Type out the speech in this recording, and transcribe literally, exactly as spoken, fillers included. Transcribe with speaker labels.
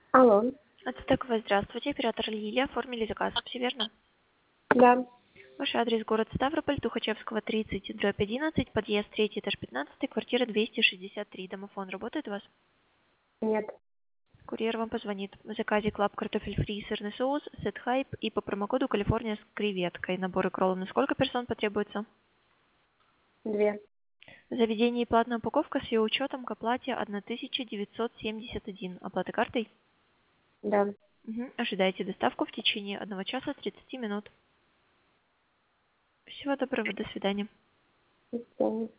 Speaker 1: Алло.
Speaker 2: Ацтековая, здравствуйте. Оператор Лилия. Оформили заказ. Все верно?
Speaker 1: Да.
Speaker 2: Ваш адрес город Ставрополь, Тухачевского, тридцать, дробь одиннадцать, подъезд третий, этаж пятнадцатый, квартира двести шестьдесят три. Домофон работает у вас?
Speaker 1: Нет.
Speaker 2: Курьер вам позвонит. В заказе Клаб картофель фри, сырный соус, сет хайп и по промокоду Калифорния с креветкой. Наборы кроллов на сколько персон потребуется?
Speaker 1: Две.
Speaker 2: В заведении платная упаковка с ее учетом к оплате тысяча девятьсот семьдесят один. Оплата картой?
Speaker 1: Да.
Speaker 2: Угу. Ожидайте доставку в течение одного часа тридцати минут. Всего доброго, до свидания.
Speaker 1: До свидания.